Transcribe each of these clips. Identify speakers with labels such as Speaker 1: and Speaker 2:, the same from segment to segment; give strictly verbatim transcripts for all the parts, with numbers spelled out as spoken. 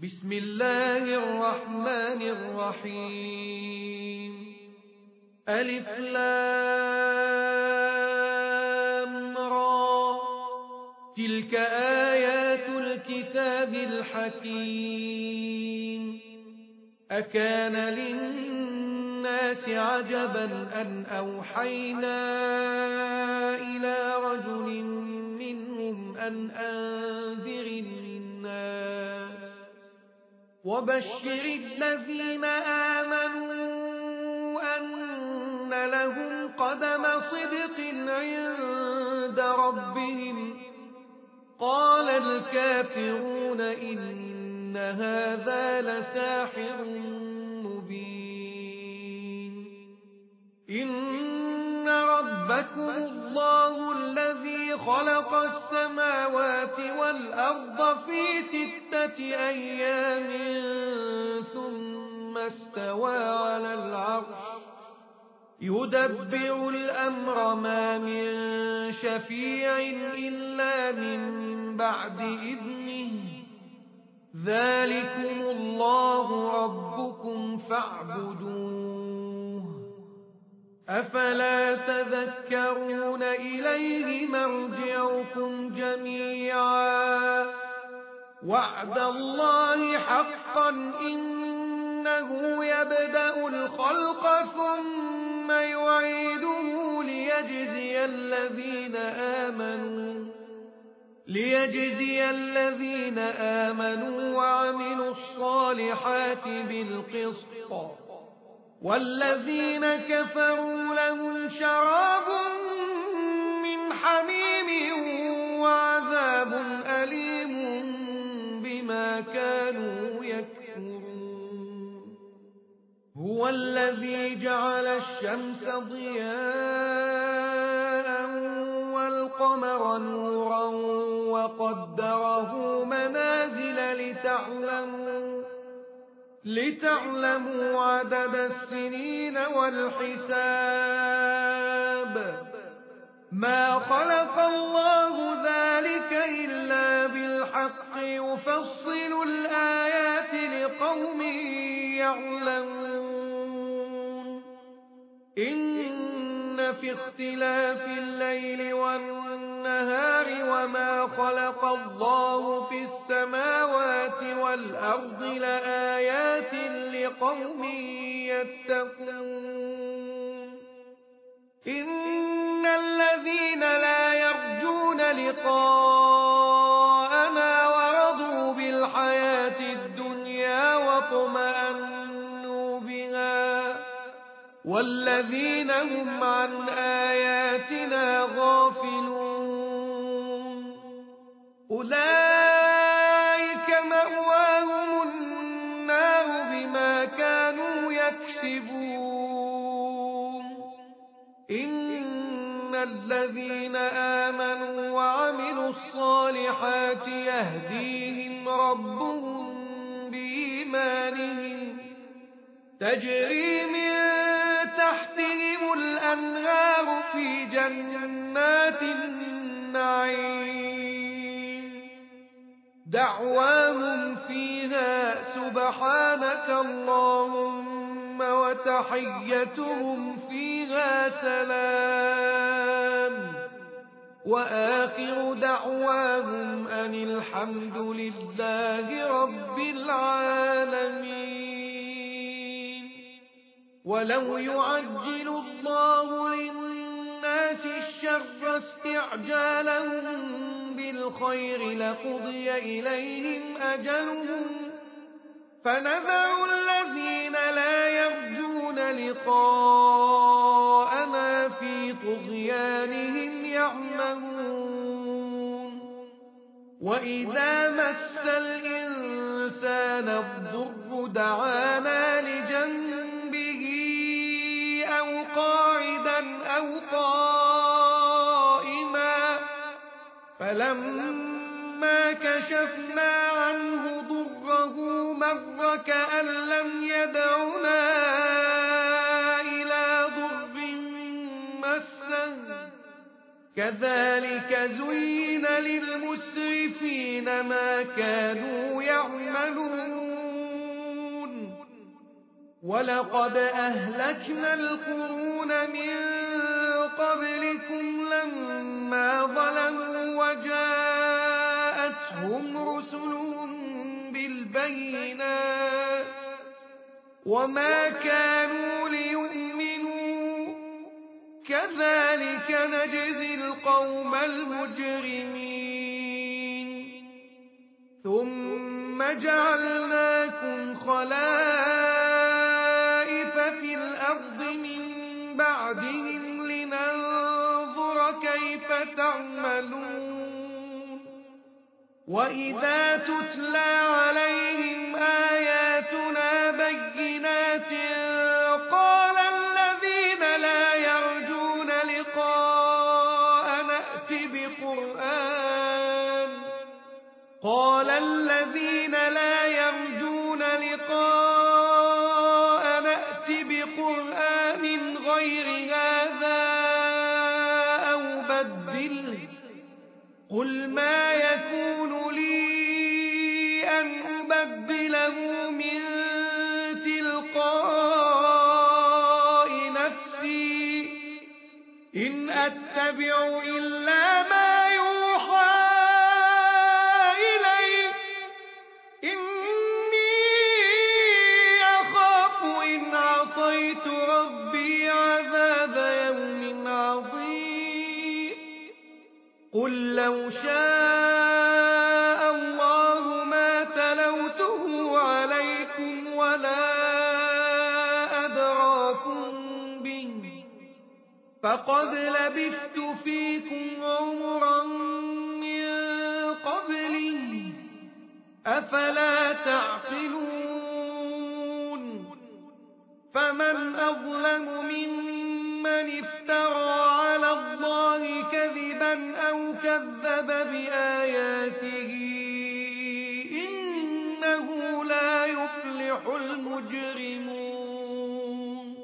Speaker 1: بسم الله الرحمن الرحيم ألف لام را تلك آيات الكتاب الحكيم أكان للناس عجبا أن أوحينا إلى رجل منهم أن أنذر الناس وبشر الذين آمنوا أن لهم قدم صدق عند ربهم قال الكافرون إن هذا لساحر مبين إن ربكم الله الذي خلق السماوات والأرض في ستة أيام ثم استوى على العرش يدبر الأمر ما من شفيع إلا من بعد إذنه ذلكم الله ربكم فاعبدوه أفلا تذكرون إليه مرجعكم جميعا وعد الله حقا إنه يبدأ الخلق ثم يعيده ليجزي الذين آمنوا ليجزي الذين آمنوا وعملوا الصالحات بالقسط والذين كفروا لهم شراب من حميم وعذاب أليم بما كانوا يكفرون هو الذي جعل الشمس ضياء والقمر نورا وقدره منازل لتعلموا لتعلموا عدد السنين والحساب ما خلق الله ذلك إلا بالحق يفصل الآيات لقوم يعلمون إن في اختلاف الليل والنهار وما خلق الله في السماوات والأرض لآيات لقوم يتقون إن الذين لا يرجون لقاءنا ورضوا بالحياة الدنيا واطمأنوا بها والذين هم عن آياتنا غافلون أولئك مأواهم النار بما كانوا يكسبون إن الذين آمنوا وعملوا الصالحات يهديهم ربهم بإيمانهم تجري من تحتهم الأنهار في جنات النعيم دعواهم فيها سبحانك اللهم وتحيتهم فيها سلام وآخر دعواهم أن الحمد لله رب العالمين ولو يعجل الله للناس الشر استعجالهم بالخير لقضي إليهم أجلهم فنذر الذين لا يرجون لقاءنا في طغيانهم يعمهون وإذا مس الإنسان الضر دعانا لجنبه أو قاعدا أو قائما فلما كشفنا عنه ضره مر كأن لم يدعنا إلى ضر مسه كذلك زين للمسرفين المسرفين ما كانوا يعملون ولقد أهلكنا القرون من قبلكم لما ظلموا وجاءتهم رسلهم بالبينات وما كانوا ليؤمنوا كذلك نجزي القوم المجرمين ثم جعلناكم خلائف في الأرض من بعدهم لننظر كيف تعملون وإذا تتلى عليهم آياتنا بينات قال الذين لا يرجون لقاء نأت بقرآن قال الذين لا يرجون لقاء نأت بقرآن غير هذا أو بدله قل ما يكون لي أن أبدله من تلقاء نفسي إن أتبع إلا ما يوحى إلي إني أخاف إن عصيت ربي عذاب يوم عظيم قل لو شاء الله ما تلوته عليكم ولا أدراكم به فقد لبثت فيكم عمرا من قبله أفلا تعقلون فمن أظلم ممن افترى على الله كذبا أو كذب بآياته إنه لا يفلح المجرمون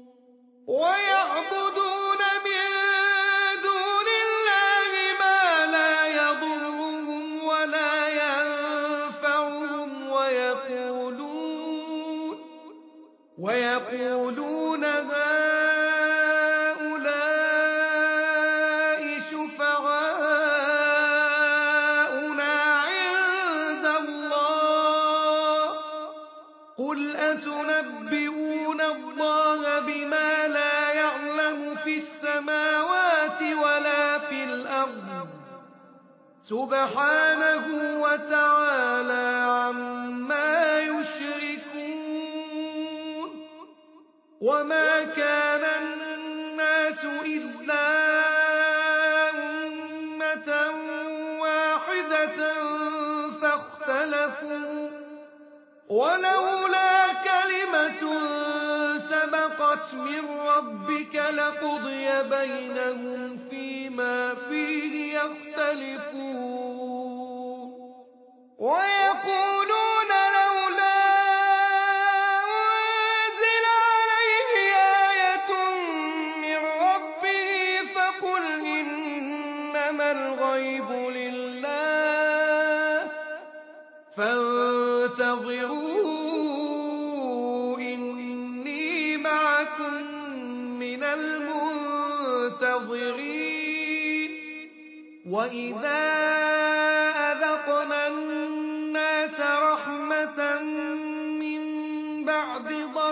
Speaker 1: ويعبدون من دون الله ما لا يضرهم ولا ينفعهم ويقولون ويقولون هؤلاء شفعاؤنا عند الله قل أتنبئون الله بما لا يعلم في السماوات ولا في الأرض سبحانه وتعالى عما يشركون وما كان الناس إلا أمة واحدة فاختلفوا ولولا كلمة سبقت من ربك لقضي بينهم فيما فيه يختلفون ويقولون لولا أنزل عليه آية من ربه فقل إنما الغيب لله فانتظروا إني معكم من المنتظرين وإذا أذقنا الناس رحمة من بعد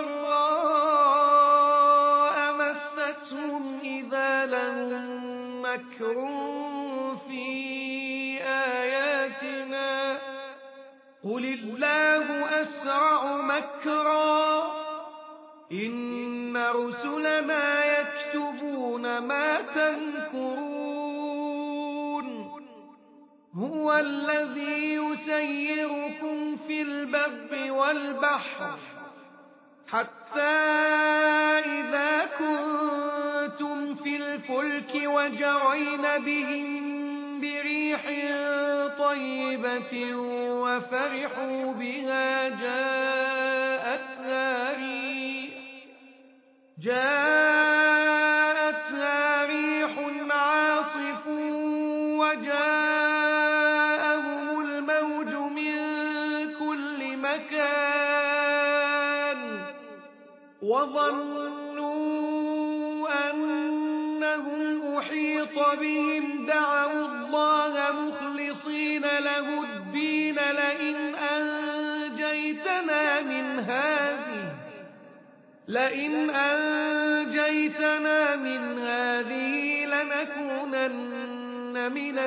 Speaker 1: ضراء مستهم إذا لهم مكر في آياتنا قل الله أسرع مكرا إن رسلنا يكتبون ما تمكرون هو الذي يسيركم في البر والبحر حتى إذا كنتم في الفلك وجرين بهم بريح طيبة وفرحوا بها جاءتها ريح جاءتها ريح عاصف وجاءهم مكان وظنوا أنهم أحيط بهم دعوا الله مخلصين له الدين لئن أنجيتنا من هذه لئن أنجيتنا من هذه لنكونن من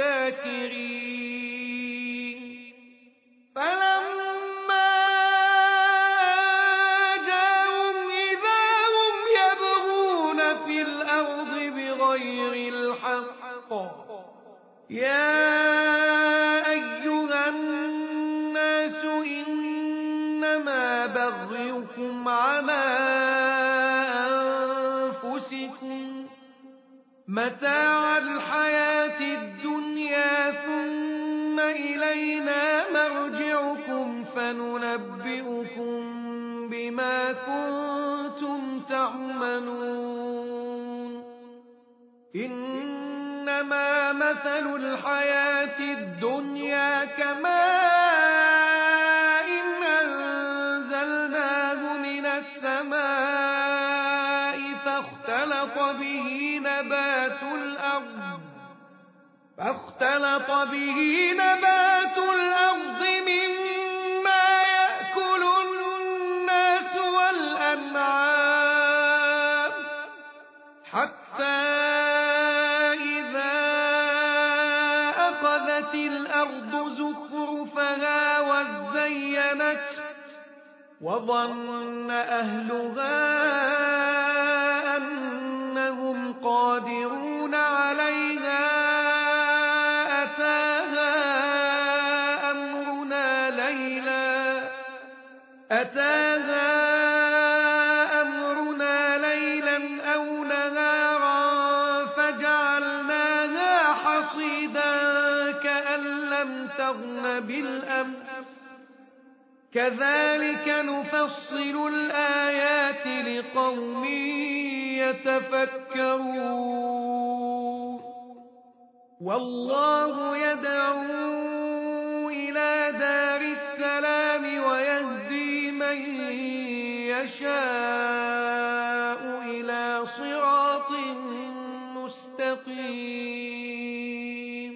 Speaker 1: الشاكرين فلما جاءهم إذا هم يبغون في الأرض بغير الحق يا أيها الناس إنما بغيكم على أنفسكم متاع الحياة الدنيا ثم إلينا مرجعكم فننبئكم بما كنتم تعملون إنما مثل الحياة الدنيا كماء أنزلناه من السماء فاختلط به نبات الأرض فاختلط به نبات الأرض مما يأكل الناس والأنعام حتى إذا أخذت الأرض زخرفها وزينت وظن أهلها أنهم قادرون عليها أتاها أمرنا ليلا أتاها أمرنا ليلا أو نهارا فجعلناها حصيدا كأن لم تغن بالأمس كذلك نفصل الآيات لقوم يتفكرون والله يدعو إلى دار السلام ويهدي من يشاء إلى صراط مستقيم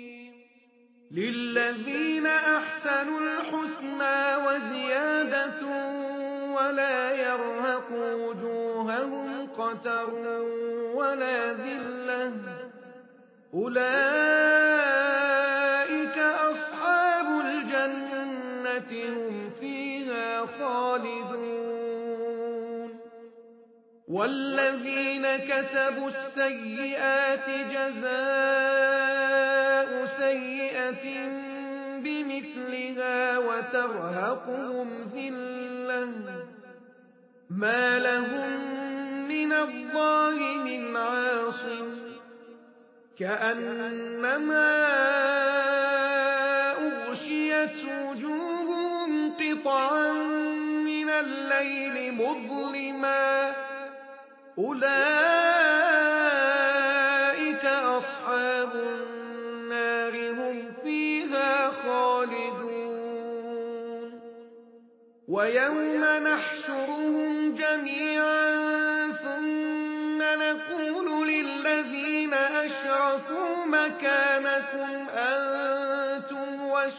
Speaker 1: للذين أحسنوا الحسنى وزيادة ولا يرهق وجوههم قتر ولا ذلة أولئك أصحاب الجنة هم فيها خالدون والذين كسبوا السيئات جزاء سيئة بمثلها وترهقهم ذلة ما لهم من الله من عاصم كأنما أغشيت وجوههم قطعا من الليل مظلما أولئك أصحاب النار هم فيها خالدون ويوم نحشرهم جميعا ثم نقول للذين أشركوا مكانكم أنتم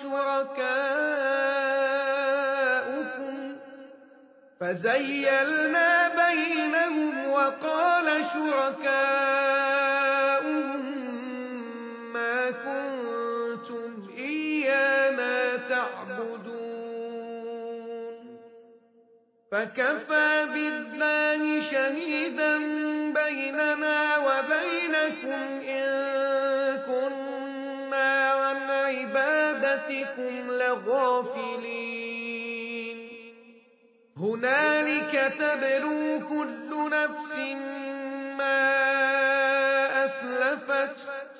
Speaker 1: وشركاؤكم فزيلنا بينهم وقال شركاؤهم ما كنتم إيانا تعبدون فكفى بالله شهيدا بيننا وبينكم إن كنا عن عبادتكم لغافلين هنالك تبلو كل نفس ما أسلفت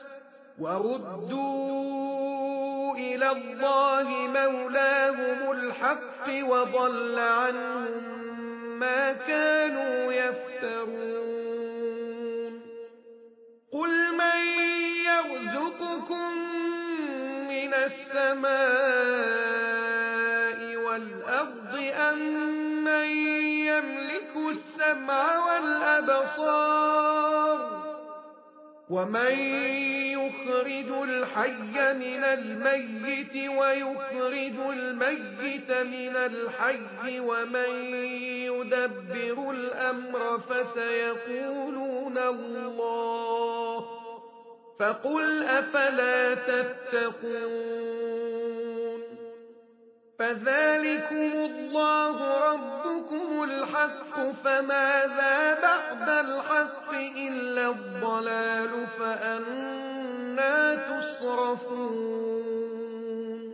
Speaker 1: وردوا إلى الله مولاهم الحق وضل عنهم ما كانوا يفترون قل من يرزقكم من السماء والأرض الأرض أمن يملك السمع والأبصار ومن يخرج الحي من الميت ويخرج الميت من الحي ومن يدبر الأمر فسيقولون الله فقل أفلا تتقون فذلكم الله ربكم الحق فماذا بعد الحق إلا الضلال فأنى تصرفون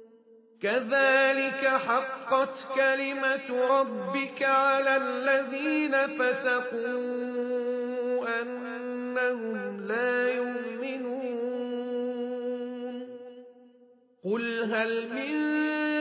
Speaker 1: كذلك حقت كلمة ربك على الذين فسقوا أنهم لا يؤمنون قل هل من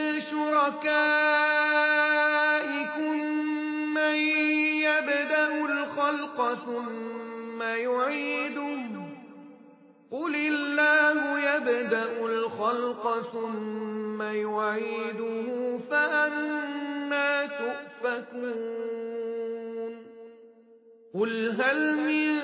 Speaker 1: شركائكم من يبدأ الخلق ثم يعيده قل الله يبدأ الخلق ثم يعيده فأنى تؤفكون قل هل من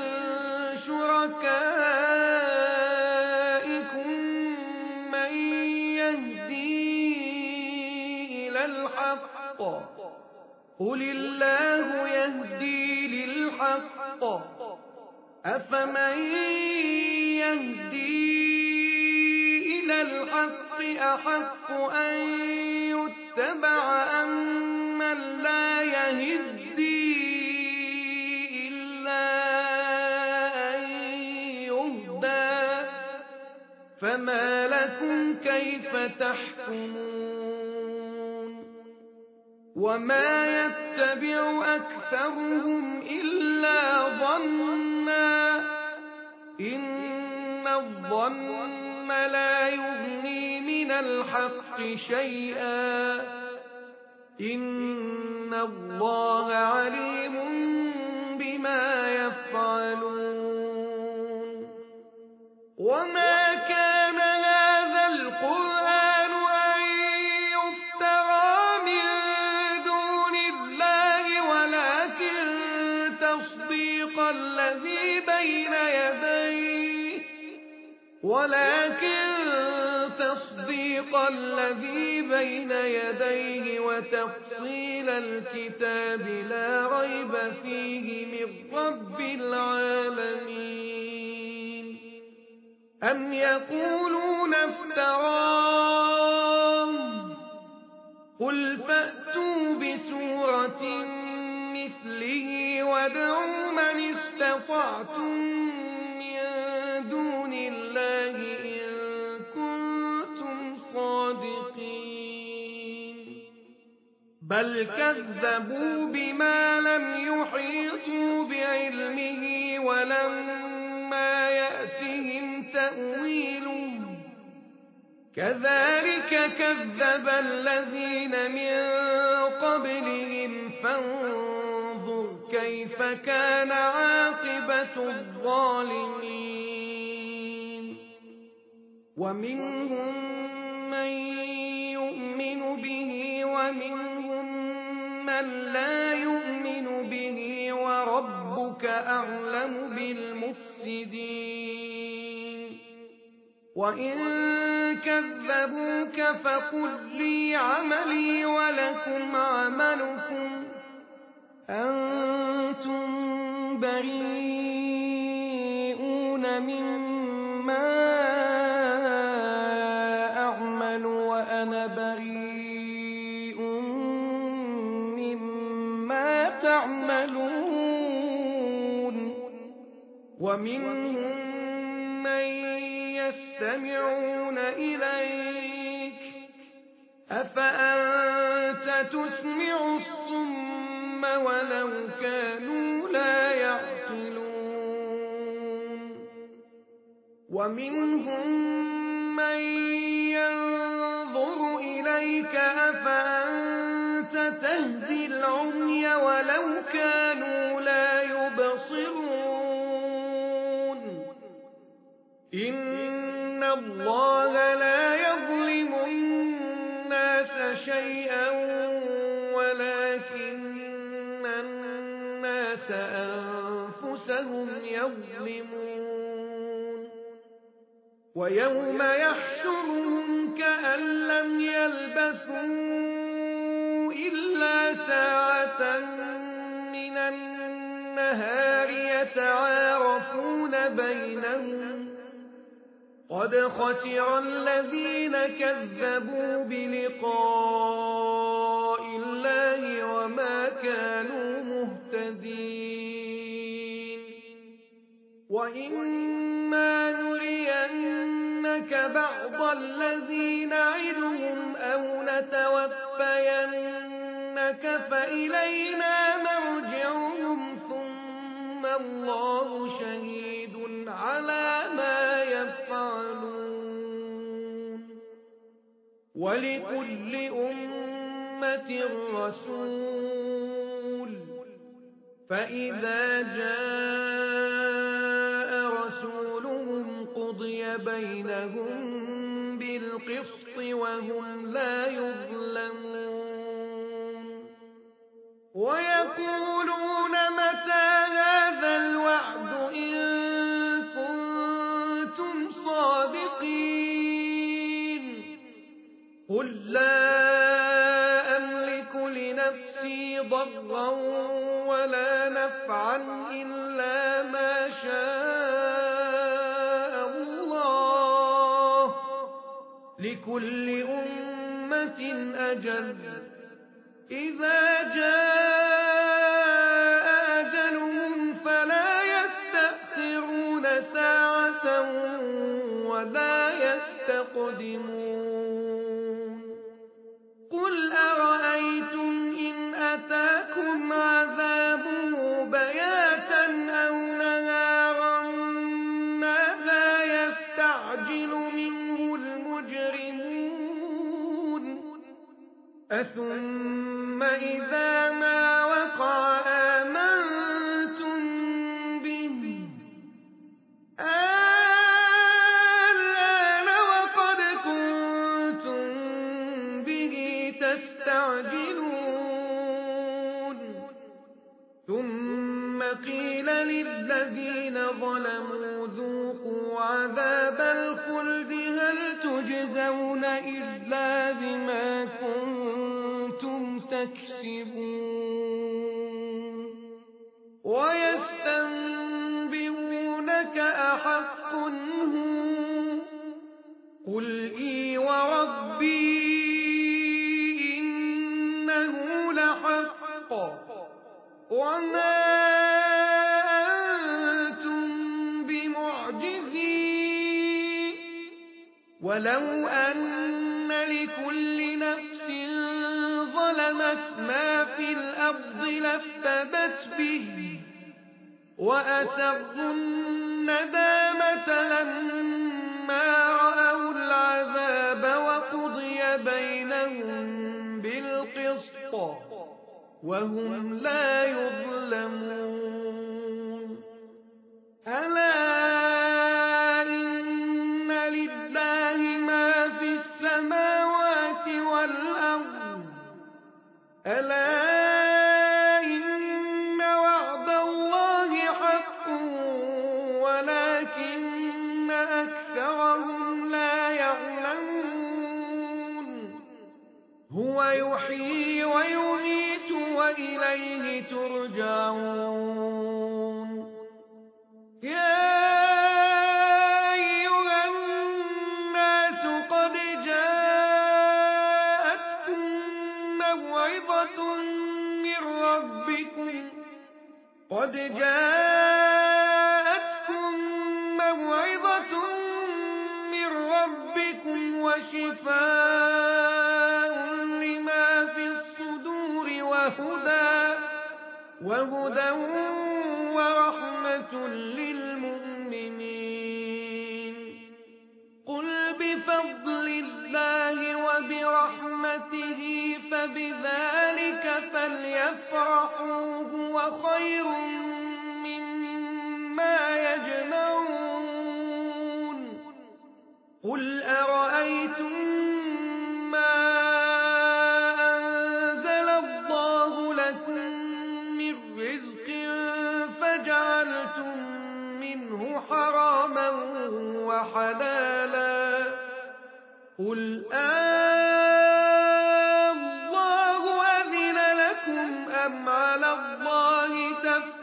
Speaker 1: شركائكم من يهدي إلى الحق قل الله يهدي للحق أفمن يهدي إلى الحق أحق أن يتبع أمن لا يهدي إلا أن يهدى فما لكم كيف تحكمون وما يتبع أكثرهم إلا ظنا إن الظن لا يغني من الحق شيئا إن الله عليم بما يفعلون وما كان هذا القرآن أن يفترى من دون الله ولكن تصديق الذي بين يديه ولكن تصديق الذي بين يديه وتفصيل الكتاب لا ريب فيه من رب العالمين أم يقولون افتراه قل فأتوا بسورة مثله وادعوا من استطعتم من دون الله إن كنتم صادقين بل كذبوا بما لم يحيطوا بعلمه ولما يأتهم تأويله كذلك كذب الذين من قبلهم فانظر كيف كان عاقبة الظالمين ومنهم من يؤمن به ومنهم من لا يؤمن به وربك أعلم بالمفسدين وإن كذبوك فقل لي عملي ولكم عملكم أنتم بريئون مما أعمل وأنا بريء مما تعملون ومنهم من يستمعون إليك أفأنت تسمع الصم ولو كانوا لا يعقلون ومنهم من ينظر إليك أفأنت تهدي العمي ولو كانوا لا يبصرون إن الله لا يظلم الناس شيئا الناس أنفسهم يظلمون ويوم يحشرهم كأن لم يلبثوا إلا ساعة من النهار يتعارفون بينهم قد خسر الذين كذبوا بلقاء الله وما كانوا مهتدين وإما نرينك بعض الذي نعدهم أو نتوفينك فإلينا مرجعهم ثم الله شهيد على ما يفعلون ولكل أمة رسول فإذا جاء رسولهم قضي بينهم بالقسط وهم لا يظلمون ويقولون متى هذا الوعد إن كنتم صادقين قل لا أملك لنفسي ضرا ولا نفعا إلا ما شاء الله لكل أمة أجل إذا جاء أجلهم فلا يستأخرون ساعة ولا يستقدمون قل أرأيتم إن أتاكم عذابه بياتا أو نهارا ماذا يستعجل منه المجرمون أثم إذا ما وقع آمنتم به الآن وقد كنتم به تستعجلون ثم قيل للذين ظلموا ذوقوا عذاب الخلد هل تجزون إلا بما كنتم تكسبون ويستنبئونك أحق هو قل إي وربي إنه لحق وما أنتم بمعجزين ولو أن لكل نفس ظلمت ما في الأرض لافتدت به وأسروا الندامة لما رأوا العذاب وقضي بينهم بالقسط وهم لا يظلمون ألا إن لله ما في السماوات والأرض ألا إن وعد الله حق ولكن أكثرهم لا يعلمون هو يحيي ويميت وإليه ترجعون يا أيها الناس قد جاءتكم موعظة من ربكم قد جاءتكم موعظة من ربكم وشفاء لما في الصدور وهدى وهدى ورحمة للمؤمنين قل بفضل الله وبرحمته فبذلك فليفرحوا هو خير مما يجمعون قل أرأيتم ما أنزل الله لكم من رزق منه حراما وحلالا قل الله أذن لكم أم على الله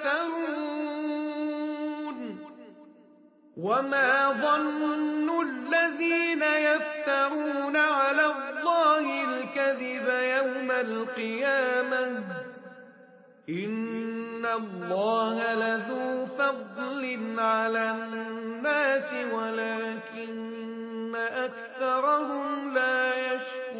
Speaker 1: تفترون وما ظن الذين يفترون على الله الكذب يوم القيامة إن الله لذو فضل على الناس ولكن أكثرهم لا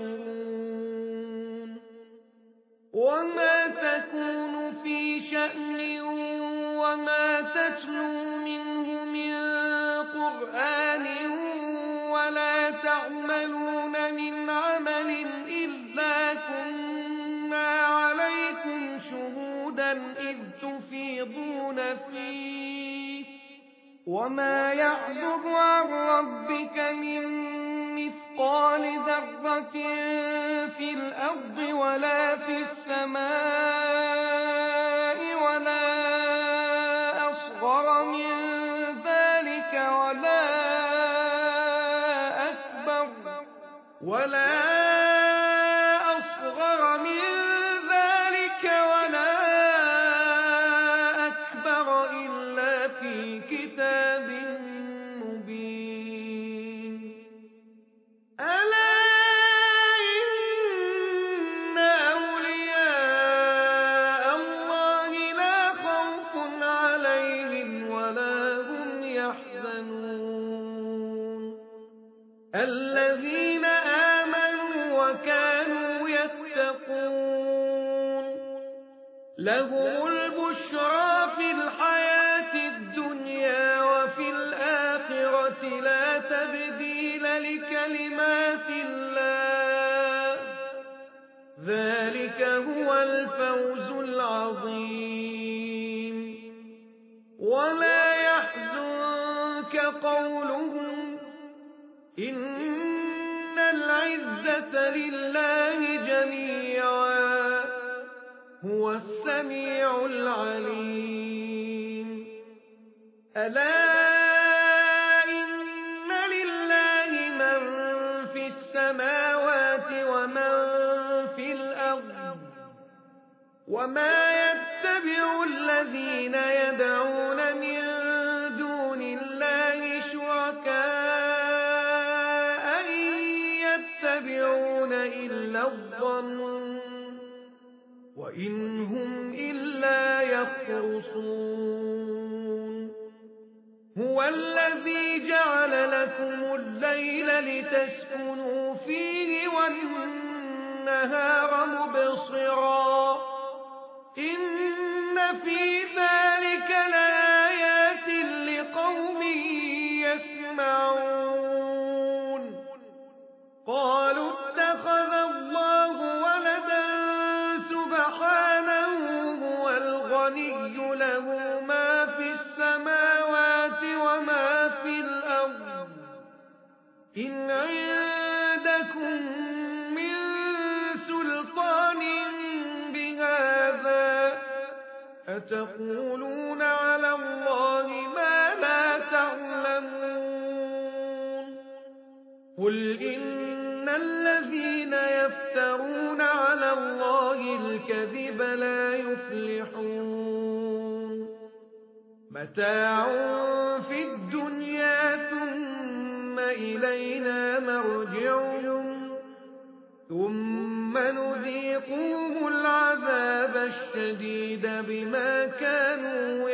Speaker 1: يشكرون وما تكون في شأن وما تتلو منه من قرآن ولا تعملون من عمل إلا كنا عليكم شهودا إذ تفيضون فيه وما يعزب عن ربك من مثقال ذرة في الأرض ولا في السماء ولا أصغر من ذلك ولا أكبر ولا أصغر من ذلك ولا أكبر إلا في كتاب مبين ألا إن أولياء الله لا خوف عليهم ولا هم يحزنون الذين آمنوا وكانوا يتقون لهم البشرى في الحياة الدنيا وفي الآخرة لا تبديل لكلمات الله ذلك هو الفوز العظيم ولا يحزنك قولهم إن العزة لله جميعا هو السميع العليم ألا إن لله من في السماوات ومن في الأرض وما يتبع الذين يدعون من دون الله شركاء إن يتبعون إلا الظن وإن هم إلا يخرصون هو الذي جعل لكم الليل لتسكنوا فيه والنهار مبصرا إن في ذلك لآيات لقوم يسمعون قالوا اتخذ الله ولدا سبحانه هو الغني له ما في السماوات وما في الأرض إن عندكم من سلطان بهذا أتقولون على الله ما لا تعلمون قل إن الذين يفترون على الله الكذب لا يفلحون متاع في الدنيا ثم إلينا مرجعهم ثم نذيقهم العذاب الشديد بما كانوا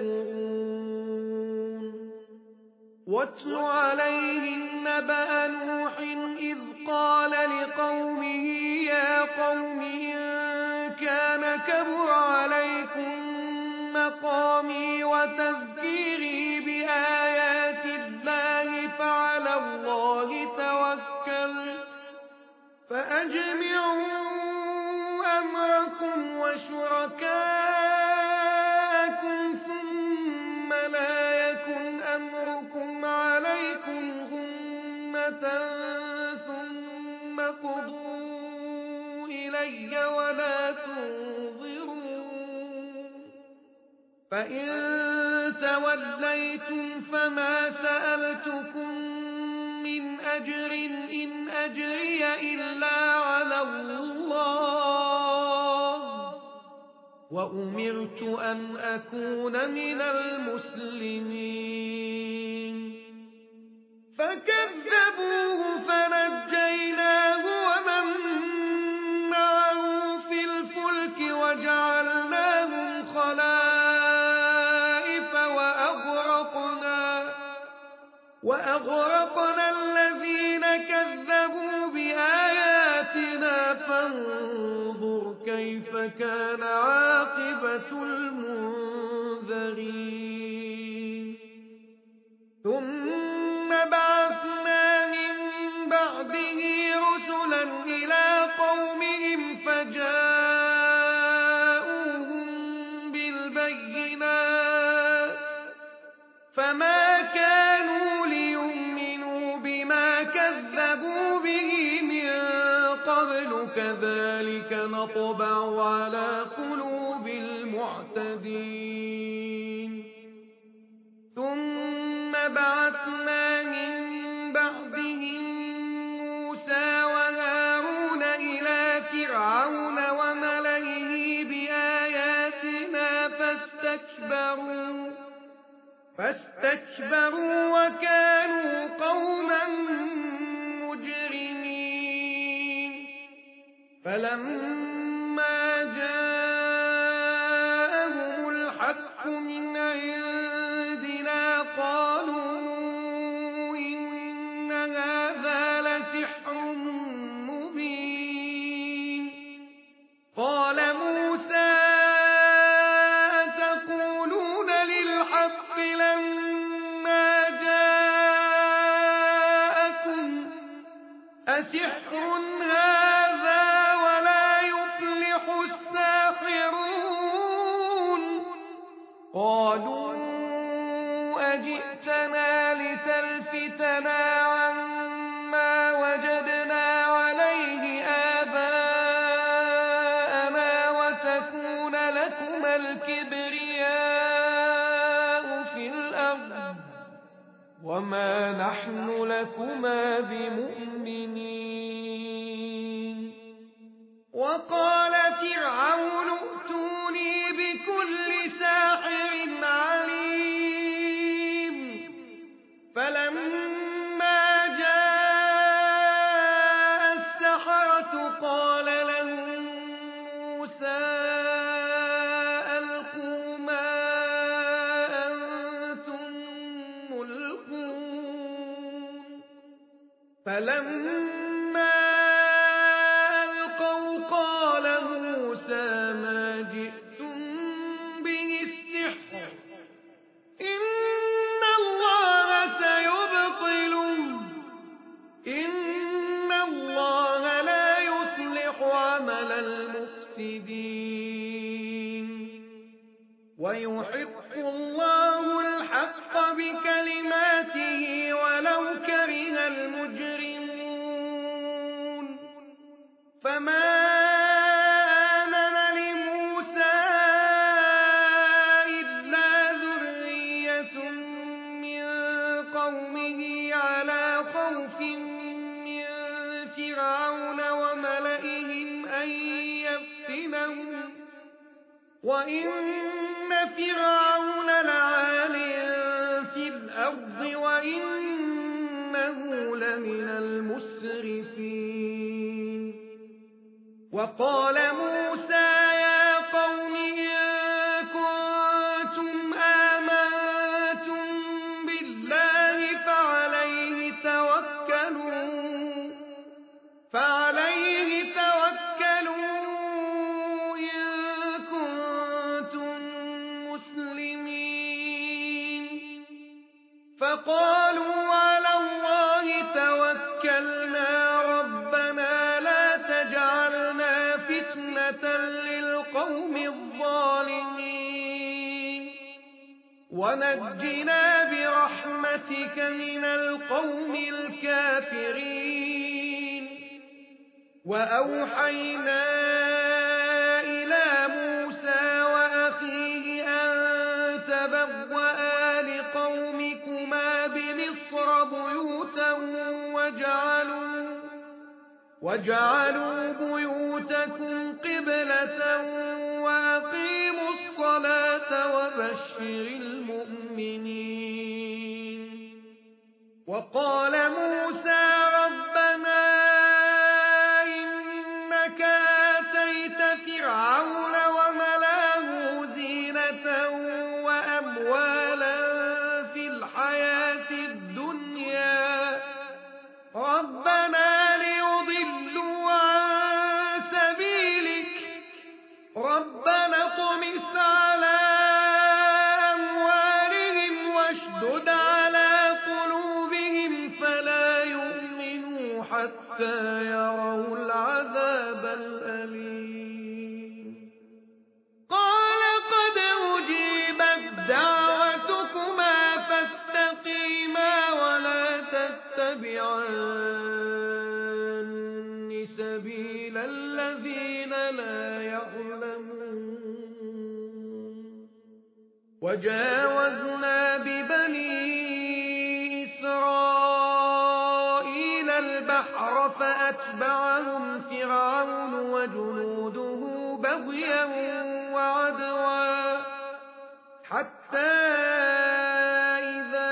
Speaker 1: يكفرون واتل عليهم نبأ نوح إذ قال لقومه يا قوم إن كان كبر عليكم مقامي وتذكيري بآيات الله فعلى الله توكلت فأجمعوا أمركم وشركاءكم ثم لا يكن أمركم عليكم غمة ثم قضوا إلي ولا تنظرون فإن توليتم فما سألتكم من أجر إن أجري إلا على الله وأمرت أن أكون من المسلمين فكذبوه فنجيناه ومن معه في الفلك وجعلناهم خلائف وأغرقنا, وأغرقنا الذين كذبوا بآياتنا فانظر كيف كان عاقبة المنذرين ثم بعثنا من بعده رسلا إلى قومهم فجاءوهم بالبينات فما كانوا ليؤمنوا بما كذبوا به من قبل كذلك نطبع على قلوب المعتدين ثم بعثنا من بعدهم موسى وهارون إلى فرعون وملئه بآياتنا فاستكبروا فاستكبروا وكانوا قوما مجرمين فلما جاءهم الحق من عندنا قالوا إن هذا لسحر مبين قال موسى أتقولون للحق لما جاءكم أسحر هذا ولا يفلح الساحرون قالوا أجئتنا لتلفتنا عما وجدنا عليه آباءنا وتكون لكما الكبرياء في الأرض وما نحن لكما بمؤمنين وقال فرعون ائتوني بكل ساحر عليم فلما جاء السحرة قال لهم موسى ألقوا ما أنتم ملقون فلما ألقوا قال موسى ما جئتم به السحر إن الله سيبطله إن الله لا يصلح عمل المفسدين ويحق الله الحق بكلماته ولو كره المجرمون فما آمن لموسى إلا ذرية من قومه على خوف من فرعون وملئهم أن يفتنهم وإن فرعون لعال في الأرض وإنه لمن المسرفين وقال موسى يا قوم إن كنتم آمنتم بالله فعليه توكلوا فعليه توكلوا إن كنتم مسلمين فقالوا على الله توكلنا ربنا لا تجعلنا فتنة للقوم الظالمين ونجنا برحمتك من القوم الكافرين وأوحينا إلى موسى وأخيه أن وجعلوا, وجعلوا بيوتكم قبلة وأقيموا الصلاة وبشر المؤمنين. وقال موسى ربنا إنك آتيت فرعون وملاه زينة وأموالا في الحياة الدنيا ربنا ليضلوا عن سبيلك ربنا اطمس على أموالهم واشدد على قلوبهم فلا يؤمنوا حتى يروا العذاب الأليم. قال قد أجيبت دعوتكما فاستقيما ولا تتبعن سبيل الذين لا يعلمون. وجاوزنا ببني إسرائيل البحر فأتبعهم فرعون وجنوده بغيا وعدوا حتى إذا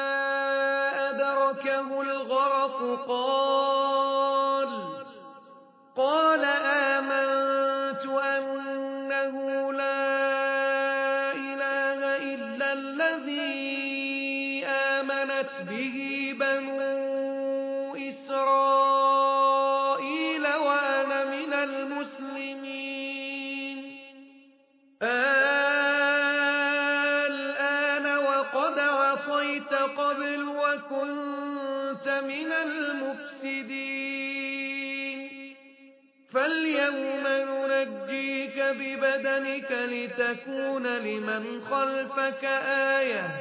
Speaker 1: أدركه الغرق قال قال آمنت أنه لا إله إلا الذي آمنت به بنو إسرائيل وأنا من المسلمين. الآن وقد عصيت قبل وكنت من المفسدين فاليوم ننجيك ببدنك لتكون لمن خلفك آية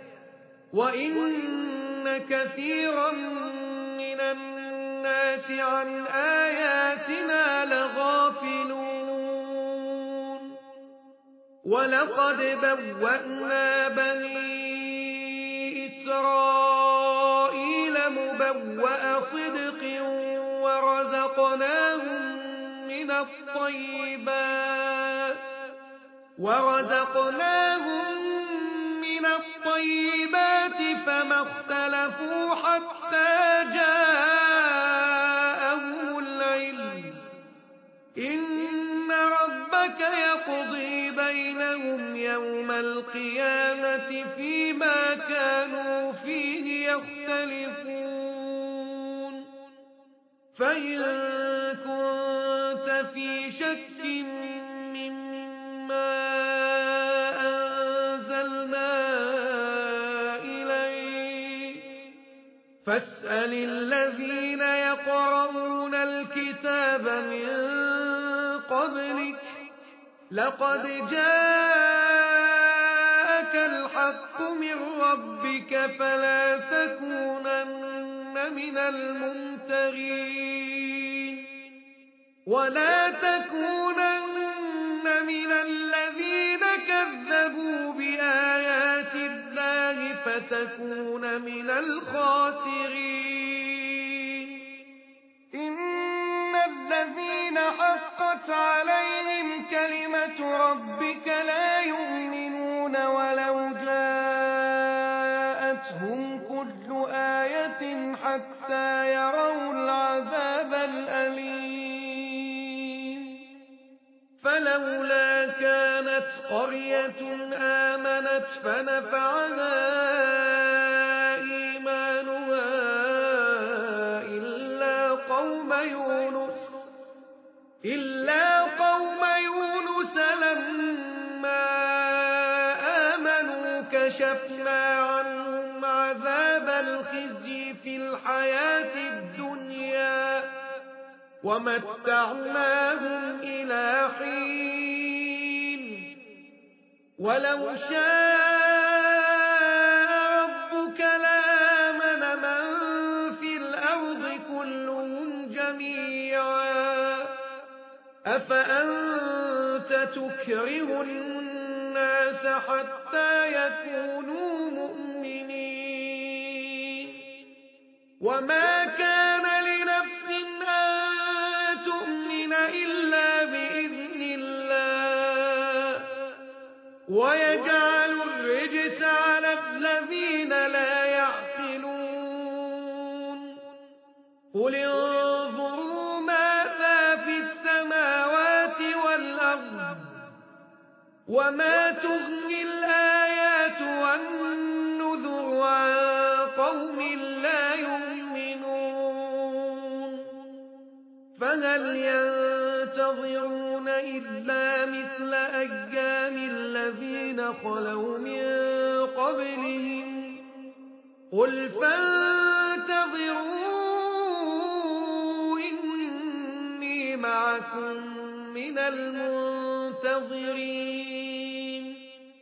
Speaker 1: وإن كثيرا من الناس عن آياتنا لغافلون. ولقد بوأنا بني إسرائيل مبوأ صدق ورزقناهم من الطيبات ورزقناهم من الطيبات فما اختلفوا حتى جاءهم العلم. إن ربك يقضي بينهم يوم القيامة فيما كانوا فيه يختلفون. فإن كنت في شك مما أنزلنا إليك فاسأل الذين يقرؤون الكتاب من قبلك لقد جاءك الحق من ربك فلا تكونن من الممترين ولا تكونن من الذين كذبوا بآيات الله فتكون من الخاسرين. إن الذين حقت عليهم كلمة ربك لا يؤمنون ولو جاءتهم كل آية حتى يروا العذاب الأليم. فلولا كانت قرية آمنت فنفعها إيمانها إلا قوم يونس إلا قوم يونس لما آمنوا كشفنا عنهم عذاب الخزي في الحياة الدنيا ومتعناهم إلى حين. ولو شاء ربك لآمن من في الأرض كلهم جميعا أفأنت تكره الناس حتى يكونوا مؤمنين وما كان لنفس أن تؤمن إلا بإذن الله ويجعل الرجس على الذين لا يعقلون قل انظروا ماذا في السماوات والأرض وما تغني الآيات والنذر عن قوم لا يؤمنون فهل ينتظرون إلا مثل أيام الذين خلوا من قبلهم قل فانتظروا إني معكم من المنتظرين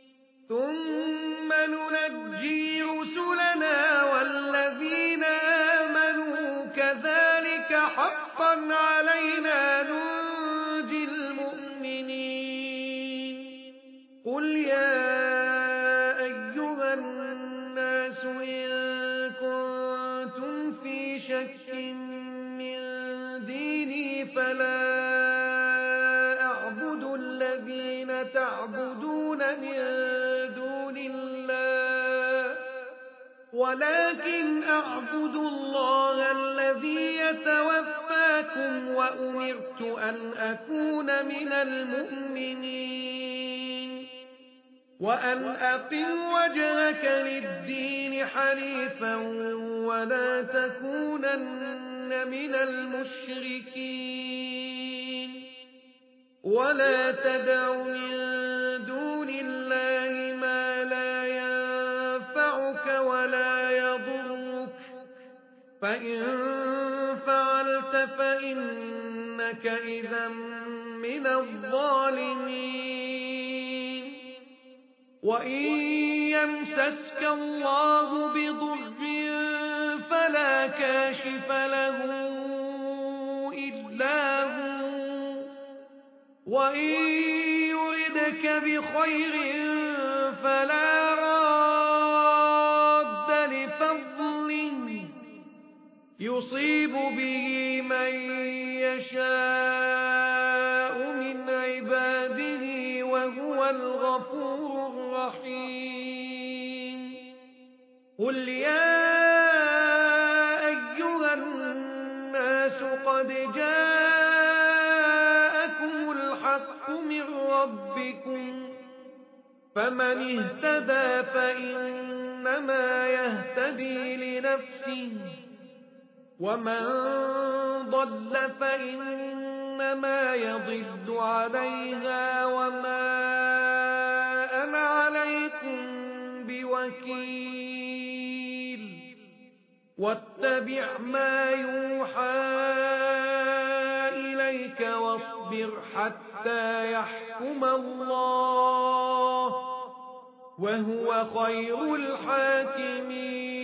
Speaker 1: ثم ننجي رسلنا والذين آمنوا كذلك حقا علينا ننجي المؤمنين قل يا أيها الناس إن كنتم في شك من ديني فلا أعبد الذين تعبدون من دون الله ولكن أعبد الله الذي يتوفاكم وأمرت أن أكون من المؤمنين وأن أقم وجهك للدين حنيفا ولا تكونن من المشركين ولا تدع من دون الله ما لا ينفعك ولا يضرك فإن فعلت فإنك إذا من الظالمين وإن يمسسك الله بضر فلا كاشف له إلا هو وإن يردك بخير فلا راد لفضله يصيب به من يشاء من عباده وهو الغفور الرحيم قل يا أيها الناس قد جاءكم الحق من ربكم فمن اهتدى فإنما يهتدي لنفسه ومن ضل فإنما يضل عليها وما أنا عليكم بوكيل واتبع ما يوحى إليك واصبر حتى يحكم الله وهو خير الحاكمين